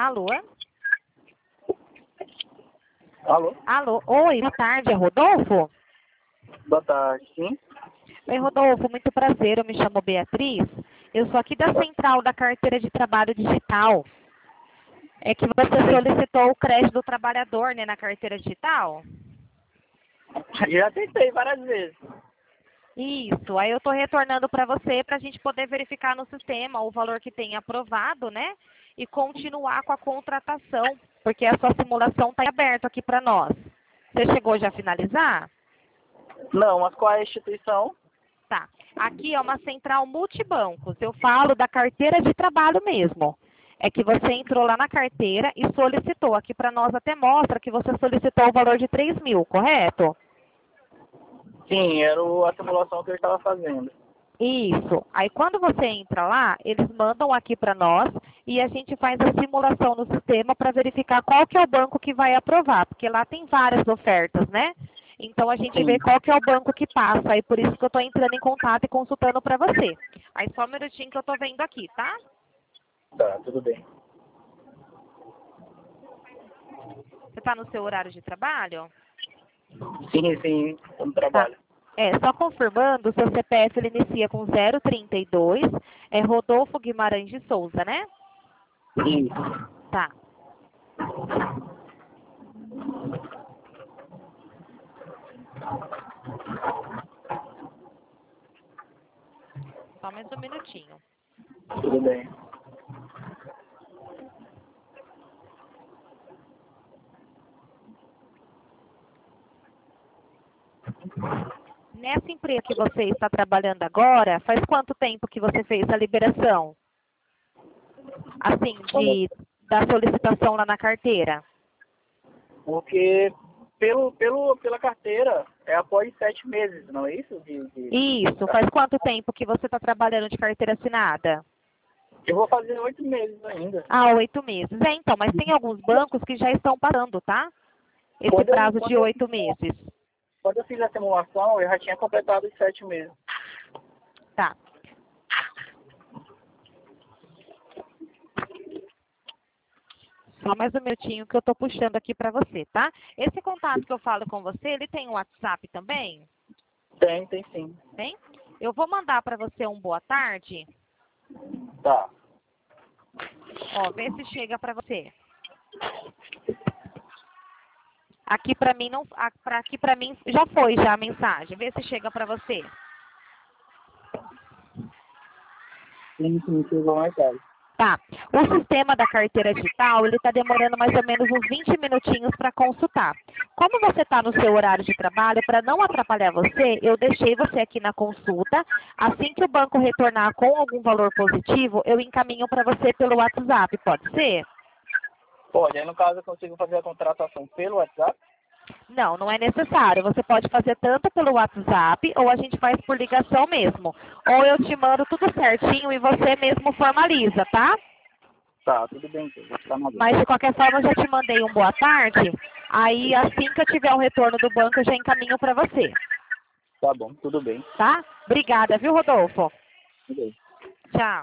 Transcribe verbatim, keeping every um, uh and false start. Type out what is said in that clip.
Alô? Alô? Alô? Oi, boa tarde, é Rodolfo? Boa tarde, sim. Oi, Rodolfo, muito prazer, eu me chamo Beatriz. Eu sou aqui da Central da Carteira de Trabalho Digital. É que você solicitou o crédito do trabalhador, né, na carteira digital? Já tentei várias vezes. Isso, aí eu estou retornando para você para a gente poder verificar no sistema o valor que tem aprovado, né? E continuar com a contratação, porque a sua simulação está aberta aqui para nós. Você chegou já a finalizar? Não, mas qual é a instituição? Tá. Aqui é uma central multibancos. Eu falo da carteira de trabalho mesmo. É que você entrou lá na carteira e solicitou. Aqui para nós até mostra que você solicitou o valor de três mil, correto? Sim, era o- a simulação que eu estava fazendo. Isso. Aí quando você entra lá, eles mandam aqui para nós e a gente faz a simulação no sistema para verificar qual que é o banco que vai aprovar, porque lá tem várias ofertas, né? Então a gente vê Sim. qual que é o banco que passa, aí por isso que eu estou entrando em contato e consultando para você. Aí só um minutinho que eu estou vendo aqui, tá? Tá, tudo bem. Você está no seu horário de trabalho? Sim, sim, eu não Tá. trabalho. É, só confirmando, o seu C P F ele inicia com zero trinta e dois, é Rodolfo Guimarães de Souza, né? Isso. Tá. Só mais um minutinho. Tudo bem. Nessa empresa que você está trabalhando agora, faz quanto tempo que você fez a liberação? Assim, de, da solicitação lá na carteira? Porque pelo, pelo, pela carteira é após sete meses, não é isso? De, de... Isso, faz quanto tempo que você está trabalhando de carteira assinada? Eu vou fazer oito meses ainda. Ah, oito meses. É, então, mas tem alguns bancos que já estão parando, tá? Esse Quando eu, prazo quando de eu, oito meses. quando eu fiz a simulação, eu já tinha completado os sete meses. Tá. Só mais um minutinho que eu estou puxando aqui para você, tá? Esse contato que eu falo com você, ele tem um WhatsApp também? Tem, tem sim. Tem? Eu vou mandar para você um boa tarde. Tá. Ó, vê se chega para você. Aqui para mim não, a- pra, aqui para mim já foi já a mensagem. Vê se chega para você. Sim, sim, chegou mais tarde. Tá. O sistema da carteira digital, ele está demorando mais ou menos uns vinte minutinhos para consultar. Como você está no seu horário de trabalho, para não atrapalhar você, eu deixei você aqui na consulta. Assim que o banco retornar com algum valor positivo, eu encaminho para você pelo WhatsApp, pode ser? Pode, aí no caso eu consigo fazer a contratação pelo WhatsApp? Não, não é necessário. Você pode fazer tanto pelo WhatsApp ou a gente faz por ligação mesmo. Ou eu te mando tudo certinho e você mesmo formaliza, tá? Tá, tudo bem, então, vou ficar na dúvida. Mas de qualquer forma eu já te mandei um boa tarde. Aí assim que eu tiver o retorno do banco eu já encaminho para você, Tá bom, tudo bem. tá? Obrigada, viu, Rodolfo? Tudo bem. Tchau.